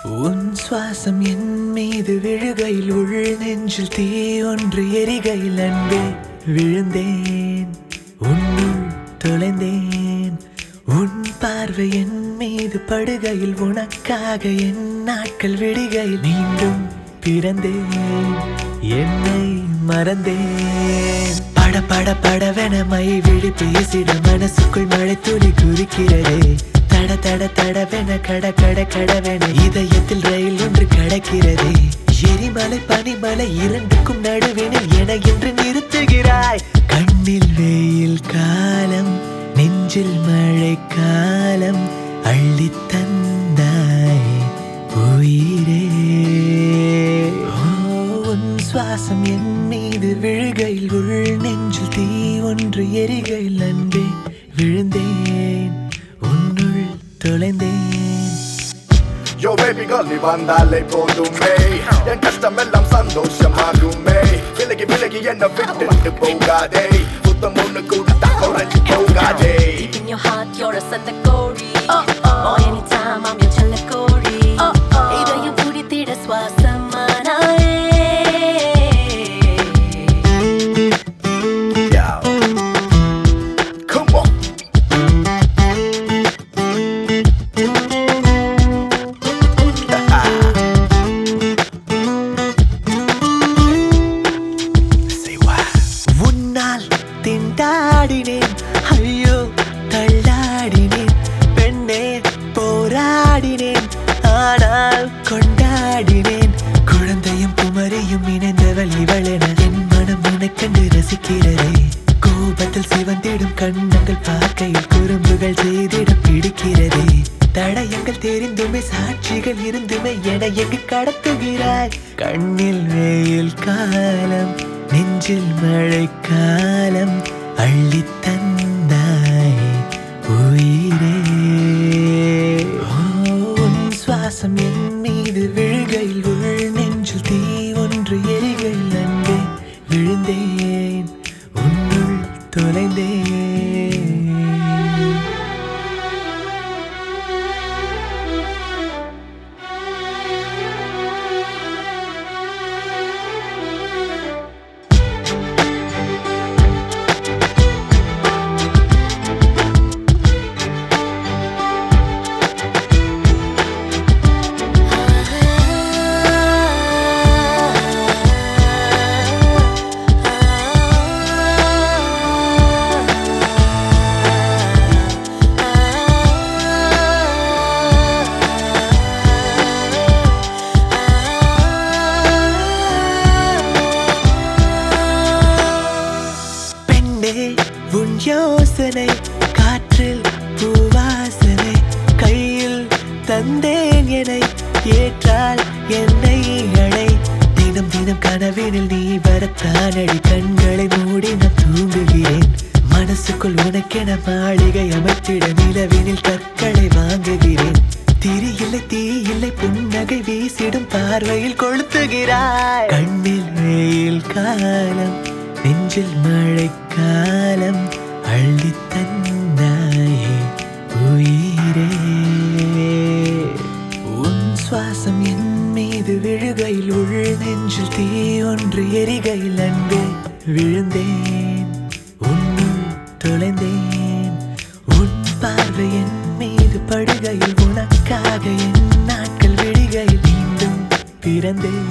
உன் சுவாசம் என் மீது விழுகையில் உள் நெஞ்சில் தீ ஒன்று எரிகையில் அன்பே விழுந்தேன், உன்னுள் தொலைந்தேன். உன் பார்வை என் மீது படுகையில் உனக்காக என் நாட்கள் விடுகையில் மீண்டும் பிறந்தேன், என்னை மறந்தேன். பட பட படவென மை விழி பேசிட மனசுக்குள் மழை துளி குறிக்கிறதே. தட தட தடவென கட கட கடவென இதயத்தில் ரயில் ஒன்று கடக்கிறதே. எரிமலை பனிமலை இரண்டுக்கும் நடுவினில் என என்று நிறுத்துகிறாய். கண்ணில் வெயில் காலம் நெஞ்சில் மழை காலம் அள்ளி தந்தாய் உயிரே. உன் சுவாசம் என் மீது விழுகையில் உள் நெஞ்சில் தீ ஒன்று எரிகையில் அன்பே விழுந்தேன், உன்னுள் தொலைந்தேன். Yo baby girl நீ வந்தாலே போதுமே, என் கஷ்டமெல்லாம் சந்தோஷமாகுமே. விலகி விலகி என்ன விட்டுட்டு போகாதே, புத்தம் ஒண்ணு கூட குறைஞ்சு போகாதே. Deep in your heart you're a சந்தக்கோழி. Boy anytime I'm your செல்லக்கோழி. இதயம் துடித்திட சுவாசமானாயே. Come on. திண்டாடினேன் ஐயோ தள்ளாடினேன் பெண்ணே போராடினேன் ஆனால் கொண்டாடினேன். குழந்தையும் குமரியும் இணைந்தவள் இவளென என் மனம் உனக்கண்டு ரசிக்கிறதே. கோபத்தில் சிவந்திடும் கண்ணங்கள் பார்க்கையில் குறும்புகள் செய்திட பிடிக்கிறதே. தடயங்கள் தெரிந்துமே சாட்சிகள் இருந்துமே என எங்கு கடத்துகிறாய். கண்ணில் வெயில் காலம் நெஞ்சில் மழை காலம் அள்ளி தந்தாய் உயிரே. உன் சுவாசம் என் மீது விழுகையில் உள் நெஞ்சில் தீ ஒன்று எரிகையில் அன்பே விழுந்தேன், உன்னுள் தொலைந்தேன். உன் யோசனை காற்றில் பூவாசனை கையில் தந்தேன் என்னை ஏற்றால் என்னை அழை. தினம் தினம் கனவினில் நீ வரத்தானடி கண்களை மூடி நான் தூங்குகிறேன். மனசுக்குள் உனக்கென மாளிகை அமைத்திட நிலவினில் கற்களை வாங்குகிறேன். திரி இல்லை தீ இல்லை புன்னகை வீசிடும் பார்வையில் கொளுத்துகிறாய். கண்ணில் வெயில் காலம் நெஞ்சில் மழை காலம் அள்ளி தந்தாயே உயிரே. உன் சுவாசம் என் மீது விழுகையில் உள் நெஞ்சில் தீ ஒன்று எரிகையில் அன்பே விழுந்தேன், உன்னுள் தொலைந்தேன். உன் பார்வை என் மீது படுகையில் உனக்காக என் நாட்கள் விடுகையில் மீண்டும் பிறந்தேன்.